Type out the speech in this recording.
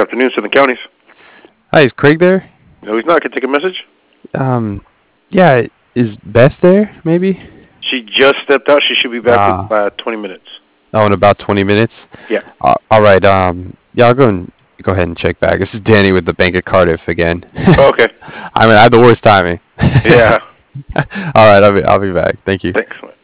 afternoon, Southern Counties. Hi, is Craig there? No, he's not. Can I take a message? Yeah, is Beth there, maybe? She just stepped out. She should be back in Ah, 20 minutes. oh, in about 20 minutes? Yeah. All right, yeah, I'll go ahead and check back. This is Danny with the Bank of Cardiff again. Okay. I mean, I had the worst timing. Yeah. All right, I'll be back. Thank you. Thanks.